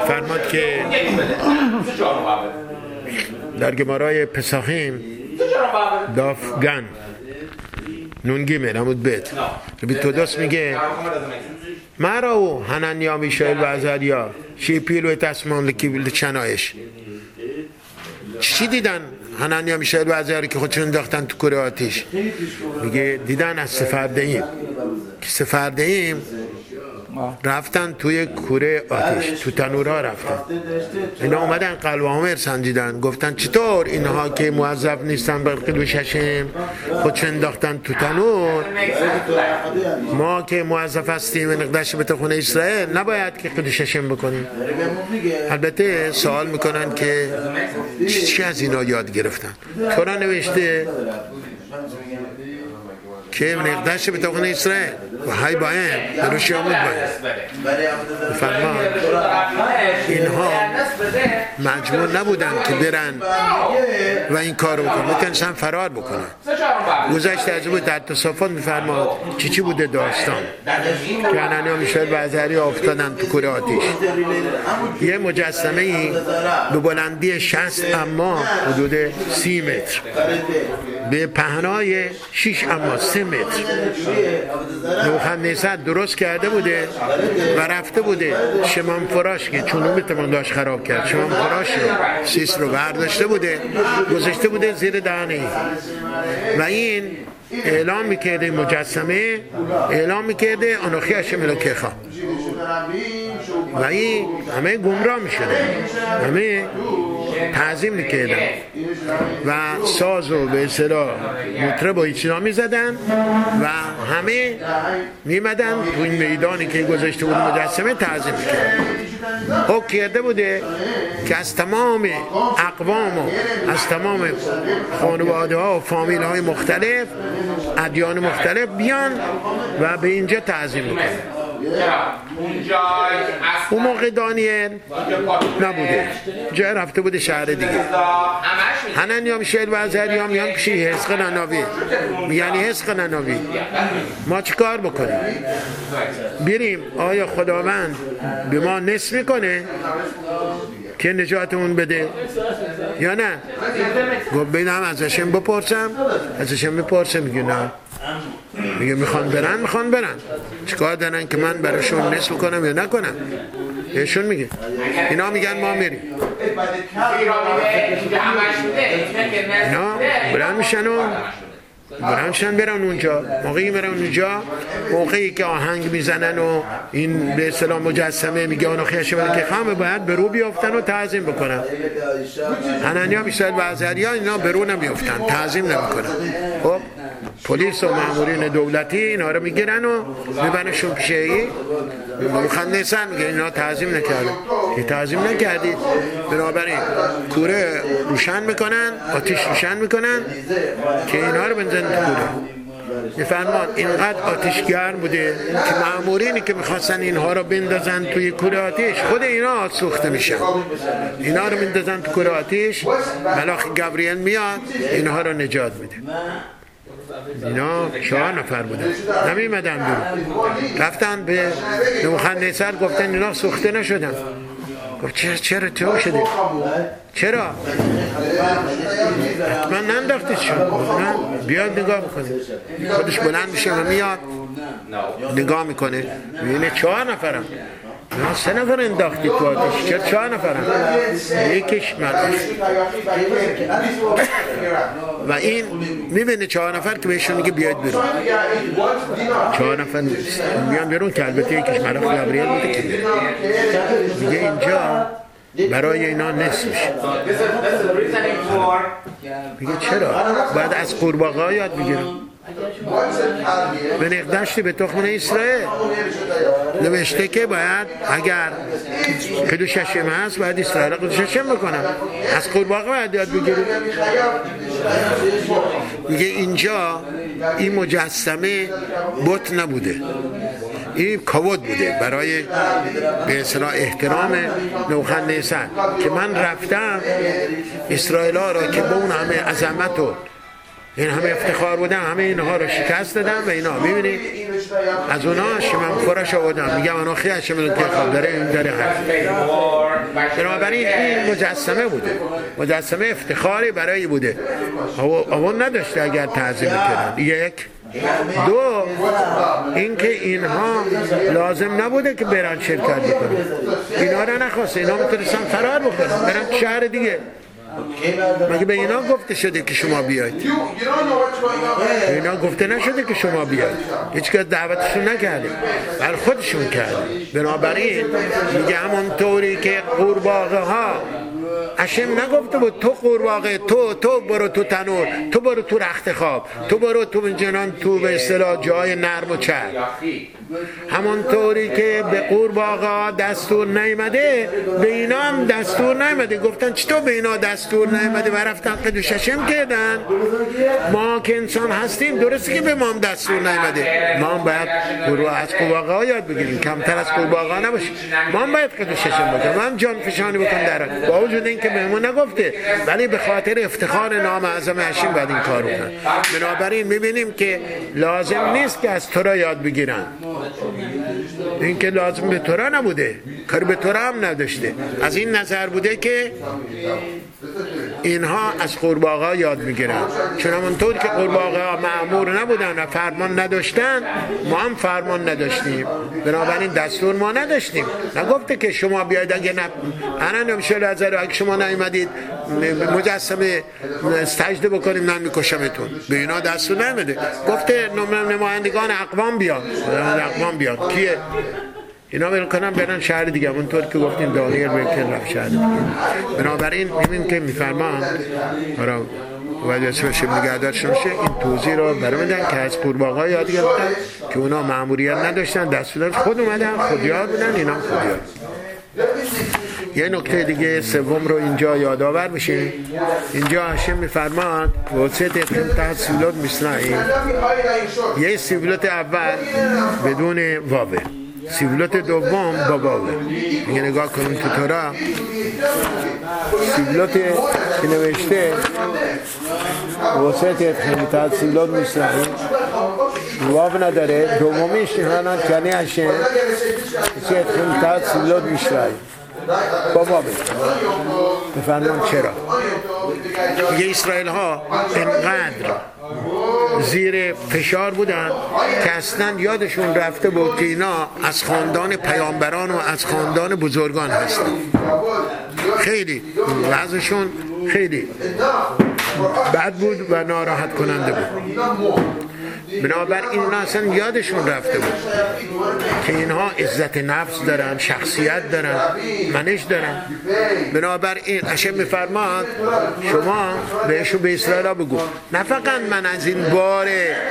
فرماد که در گمارای پساخیم دافگن نونگی میرمود بیت ربی تودوس میگه مرا هننیا میشایل و ازریا شیپیل و تسمان لکی چنایش چی دیدن هننیا میشایل و ازریا که خودشون انداختن تو کوره آتیش؟ میگه دیدن از سفردهیم که سفردهیم رفتن توی کوره آتش، تو تنورها رفتن. اینا اومدن قلب عامر سنجیدن، گفتن چطور اینها که موظف نیستن بر قدوش هشم خودش انداختن تو تنور، ما که موظف هستیم نقدش به خونه اسرائیل نباید که قدوش هشم بکنیم. البته سوال میکنن که چی از اینا یاد گرفتن؟ تورا نوشته که نقدش به خونه اسرائیل و های باید بروشی آمود باید فرمان اینها مجبور نبودن که برن و این کار رو بکنن، میتونستن فرار بکنن. گذشته از بود در تصافات میفرماد چی بوده داستان که هننیا میشایل و ازریا افتادن تو کوره آتیش. یه مجسمه ای به بلندی 60 اما حدود 30 متر به پهنای 6 اما 3 متر نوخندیسر درست کرده بوده و رفته بوده شمام فراش که چونومتمان داشت خراب کرد، شمام فراش سیس رو برداشته بوده گذاشته بوده زیر دهنه و این اعلام میکرده، مجسمه اعلام میکرده آنوخی هشم الوکیخ و این همه گمراه میشده، همه تعظیم میکردن و ساز و به اصطلاح مطرب و هیچینا میزدن و همه میمدن تو این میدانی که گذاشته بود مجسمه تعظیم میکردن. حکم کرده بوده که از تمام اقوام و از تمام خانواده ها و فامیل های مختلف ادیان مختلف بیان و به اینجا تعظیم میکنن. اون موقع دانیل نبوده، جای رفته بوده شهر دیگه. هننیا میشایل و ازریا میان پیش حزقیل نناوی، یعنی حزقیل نناوی ما چی کار بکنیم؟ بریم آیا خداوند به ما نصف میکنه که نجاتمون بده یا نه؟ گفت بینم از هشم بپرسم، از هشم بپرسم. میگه نه، میگه میخوان برن چیکار دارن که من براشون نصف کنم یا نکنم؟ ایشون میگه اینا میگن ما میریم، اینا برن میشن و برن اونجا. موقعی میرن اونجا، موقعی که آهنگ میزنن و این به اصطلاح مجسمه میگه آنوخی هشم الوکیخ باید به رو بیافتن و تعظیم بکنن. هننیا میشایل و ازریا اینا به رو نمیافتن، تعظیم نمیکنن. خب پلیس و مامورین دولتی اینا رو میگیرن و میبرنشون پیشه مخندسن، میگه اینا تعظیم نکردن، این تعظیم نکردید، بنابراین کوره روشن میکنن، آتیش روشن میکنن که اینا رو بنزن تو کوره. میفرمان اینقدر آتیش گرم بوده که مامورینی که میخواستن اینها رو بندازن توی کوره آتیش خود اینا سوخته میشن. اینا رو بندازن تو کوره آتیش، ملاخ گبریل میاد اینها رو نجات میده. اینا 4 نفر بودن، نمیمدن برو، رفتن به نبوخذنصر گفتن اینا سوخته نشدن. گفت چرا تو شده؟ چرا؟ حتما ننداختید شد. نه بیاد نگاه بکنید. خودش بلند میشه و میاد نگاه میکنه، میبینه 4 نفرم. نه 3 نفر انداختی تو آتش، چرا 4 نفرم؟ یکیش مردش و این میبینه 4 نفر که بهشون میگه بیاید برون. 4 نفر میان برون که البته یکیش ملاخ گبریل بوده که میگه اینجا برای اینا نصف میشه. میگه چرا؟ بعد از قورباغه ها یاد بگیرم. به نقدشتی به تخم اسرائیل نوشته که باید اگر قدوش هشم هست باید اسرائیل قدوش هشم بکنم، از قورباغه باید یاد بگیریم. میگه اینجا این مجسمه بت نبوده، این کاوت بوده برای به اصطلاح احترام نبوخذنصر که من رفتم اسرائیل ها را که با اون همه عظمت و این همه افتخار بودن همه اینها رو شکست دادم و اینا. میبینید از اونا شمم خوراش آوردم میگم اناخی هشم الوکی خواب داره این داره هست. بنابراین این مجسمه بوده، مجسمه افتخاری برای بوده، اون نداشته اگر تعظیم کردن. یک دو اینکه اینها لازم نبوده که برن شرکت بکنن، اینا را نخواسته، اینا میتونستن فرار بکنن برن شهر دیگه. مگه به اینا گفته شده که شما بیاید؟ اینا گفته نشده که شما بیاید، هیچکس دعوتشون نکرده، بل خودشون کرده. بنابراین میگه همونطوری که قورباغه ها هشم نگفته بود تو قورباغه، تو برو تو تنور، تو برو تو رخت خواب، تو برو تو جنان، تو به اصطلاح جای نرم و چرب. همونطوری که به قورباغه دستور نیامده به اینا هم دستور نیامده. گفتن چطور به اینا دستور نیامده و رفتن قدوس هشم کردن؟ ما که انسان هستیم درسته که به ما هم دستور نیامده، ما هم باید از قورباغه ها یاد بگیریم، کمتر از قورباغه ها نباشیم، ما هم باید قدوس هشم بکنیم، ما هم جان فشانی بکنیم در با وجود اینکه بهمون نگفته، ولی به خاطر افتخار نام اعظم هشم باید این کارو کنن. بنابراین میبینیم که لازم نیست که از تورا یاد بگیرن، این که لازم به تورا نبوده، کار به تورا هم نداشته. از این نظر بوده که اینها از قورباغه یاد میگیرن، چون همونطور که قورباغه ها مأمور نبودن و فرمان نداشتن، ما هم فرمان نداشتیم، بنابراین دستور ما نداشتیم. نگفته که شما بیاید اگه انا نمیشه لازر اگه شما نیومدید مجسمه سجده بکنیم من میکشمتون، به اینا دستور نمیده. گفته نمایندگان اقوام بیاد، بیاد کیه؟ اینا میکنن برن شهر دیگه، اونطور که گفتیم دانیل بکن رفت شهر دیگه. بنابراین میبینیم که میفرمان ولی اسمش نگهدارشون شه این توضیح رو برمیدن که از قورباغه یاد گرفتن که اونا مأموریت نداشتن، دستور خود اومدن، خودیار بودن، اینا خودیار. یه نکته دیگه سوم رو اینجا یادآور بشیم. اینجا هشم میفرماد وسط تحت سیبلات میسرائیل، یه سیبلات اول بدون واوه، سیبلات دوم با واوه. میگه نگاه کنیم تو تورا سیبلات که نوشته وسط تحت سیبلات میسرائیل واو نداره، دومیش هنان کنی هشم وسط تحت سیبلات میسرائیل بابا بفرمان. چرا؟ میگه اسرائیل ها انقدر زیر فشار بودن که اصلا یادشون رفته بود که اینا از خاندان پیامبران و از خاندان بزرگان هستن. خیلی وضعشون خیلی بد بود و ناراحت کننده بود. بنابراین اینا اصلا یادشون رفته بود که اینها عزت نفس دارن، شخصیت دارن، منش دارن. بنابراین هشم میفرماد شما بهشون به اسرائیل بگو نه فقط من از این بار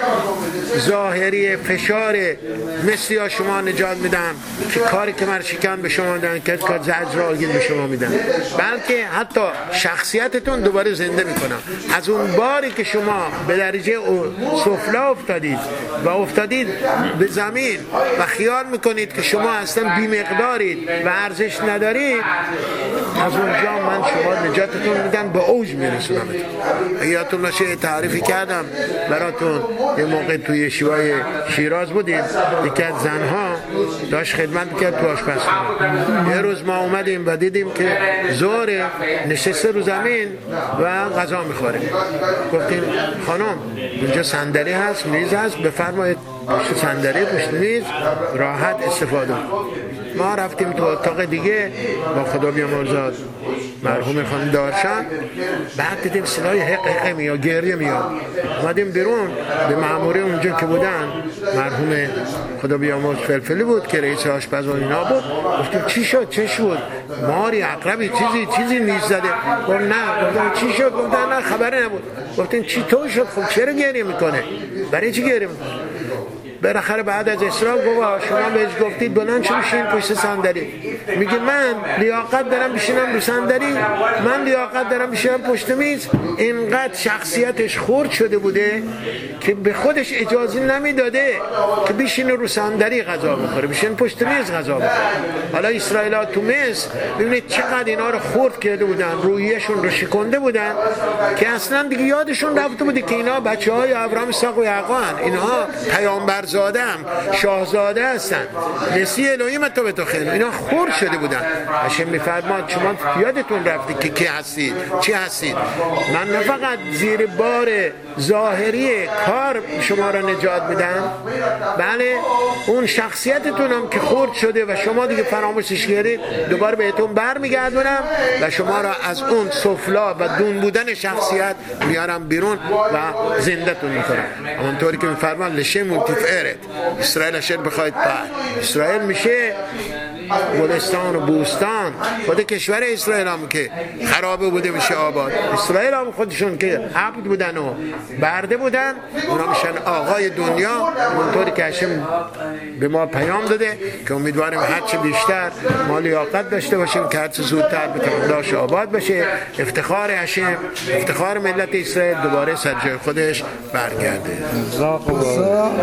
ظاهری فشار مثل شما نجات میدم که کاری که من شکن به شما میدن، که کار زجر آگین به شما میدن، بلکه حتی شخصیتتون دوباره زنده میکنم. از اون باری که شما به درجه سفلا افتادید به زمین و خیال میکنید که شما اصلا بی‌مقدارید و ارزش ندارید، از اونجا من شما نجاتتون میدم، به اوج میرسونم. یادتون باشه تعریفی کردم براتون یه موقع توی شیوای شیراز بودیم، یکی از زنها داشت خدمت میکرد تو آشپزخونه. یه روز ما اومدیم و دیدیم که ظهر نشسته رو زمین و غذا میخوره. گفتیم خانم اینجا صندلی هست، میز هست، بفرمایید پشت صندلی پشت میز راحت استفاده. ما رفتیم تو اتاق دیگه با خدا بیامرزاد مرحوم خانم دارشان، بعد دیدیم صدای حق میاد، گریه میاد. اومدیم بیرون به مأموری اونجا که بودن، مرحوم خدا بیامرز فلفلی بود که رئیس آشپزان اینا بود. گفتیم چی شد؟ چه شد؟ ماری، عقربی، چیزی نیز زده؟ گفت نه. گفتم چی شد؟ گفتن نه خبری نبود. گفتیم چی طور شد؟ خب چرا گریه میکنه؟ برای چی گریه میکنه؟ بالاخره بعد از اصرار گفت شما بهش گفتید بلند شو بشین پشت صندلی. میگه من لیاقت دارم بشینم رو صندلی، من لیاقت دارم بشینم پشت میز. اینقدر شخصیتش خرد شده بوده که به خودش اجازه نمیداده که بشینه رو صندلی غذا بخوره، بشین پشت میز غذا بخوره. حالا اسرائیل‌ها تو مصر ببینید چقدر اینا رو خرد کرده بودن، روحیه‌شون رو شکنده بودن که اصلا دیگه یادشون رفته بوده که اینا بچه‌های ابراهیم، اسحاق و یعقوب، اینها پیامبر شاهزاده هستن. نسی الهیم تو به تو خیلی اینا خور شده بودن. هاشم میفرماد شما یادتون رفته که کی هستید، چی هستید. من نه فقط زیر بار ظاهری کار شما را نجات میدم، بله اون شخصیتتون هم که خرد شده و شما دیگه فراموشش کردید دوباره بهتون برمیگردونم و شما را از اون سفلا و دون بودن شخصیت میارم بیرون و زنده‌تون میکنم. همونطوری که میفرمان لشه ملتفعرت اسرائیل اشد بخواید اسرائیل میشه گلستان و بوستان. خود کشور اسرائیل هم که خرابه بوده میشه آباد. اسرائیل هم خودشون که عبد بودن و برده بودن اونا میشن آقای دنیا. اونطوری که هاشم به ما پیام داده که امیدواریم هرچه بیشتر ما لیاقت داشته باشیم که هرچه زودتر بتونیم داشت آباد بشه. افتخار هاشم، افتخار ملت اسرائیل دوباره سر جای خودش برگرده.